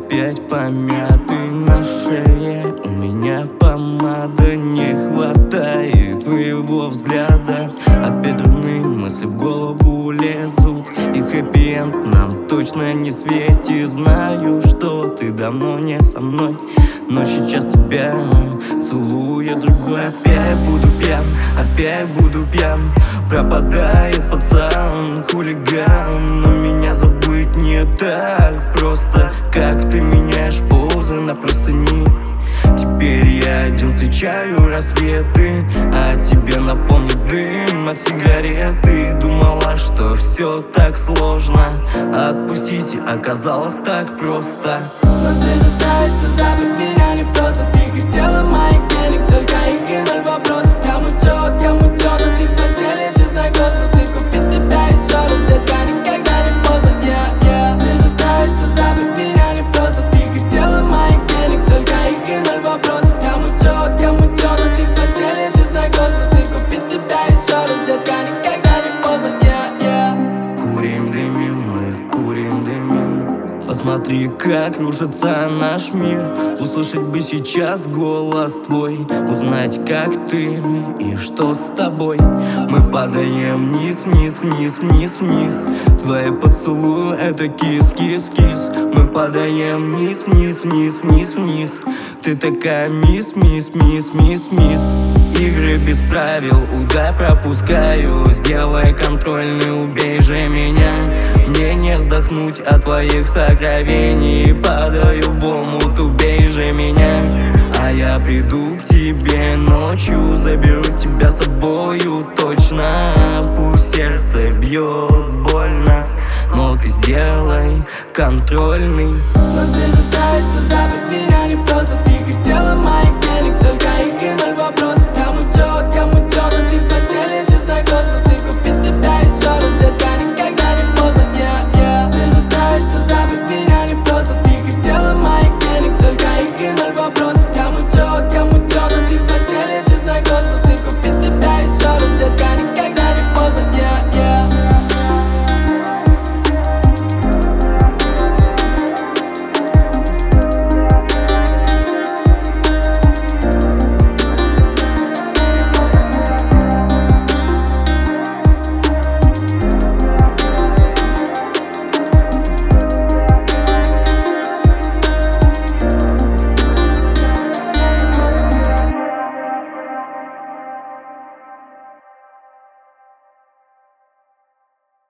опять помятый на шее. У меня помады, не хватает твоего взгляда. Опять дурные мысли в голову лезут, и хэппи-энд нам точно не светит. Знаю, что ты давно не со мной, но сейчас тебя целует другой. Опять буду пьян, опять буду пьян. Пропадает пацан, хулиган, но меня забыть не так просто, как ты меняешь позы на простыни. Теперь я один встречаю рассветы, а тебе напомнит дым от сигареты. Думала, что все так сложно, отпустить оказалось так просто. Но ты же знаешь, что забыть меня не просто. Ты как дело моих денег, только их и ноль вопросов. Кому чё, но ты в постели, честный космос. И купить тебя еще раз, детка, никогда не поздно, yeah. Ты же знаешь, что забыть меня не просто. Ты как дело моих денег, только их и ноль вопросов. Кому чё, но ты в постели, честный космос. И купить тебя еще раз, детка, никогда не поздно, yeah. Курим, дымим, мы курим, дымим. Посмотри, как рушится наш мир. Услышать бы сейчас голос твой, узнать, как ты и что с тобой. Мы падаем вниз, вниз, вниз, вниз, вниз. Твои поцелуи — это кис, кис, кис. Мы падаем вниз, вниз, вниз, вниз, вниз. Ты такая мисс, мисс, мисс, мисс, мисс. Игры без правил, удар пропускаю. Сделай контрольный, убей же меня. Мне не вздохнуть от твоих сокровений. Падаю в омут, убей же меня. А я приду к тебе ночью, заберу тебя с собою точно. Пусть сердце бьет больно, но ты сделай контрольный. Но ты же знаешь, что забыть меня не просто. Ты как дело моих денег, только их и ноль вопросов. Кому чё, но ты